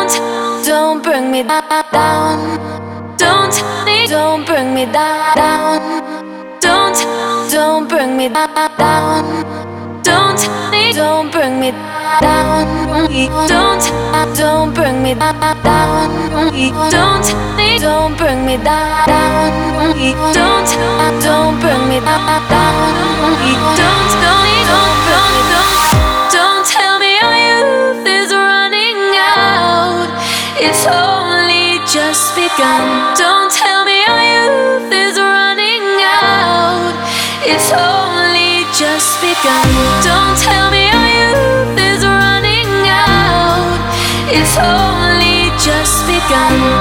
don't bring me down. Don't bring me down. Don't bring me down. Don't bring me down. Don't bring me down. Don't bring me down. Don't bring me down. Don't tell me our youth is running out. It's only just begun. Don't tell me our youth is running out. It's only just begun. Don't tell me our youth is running out. It's only just begun.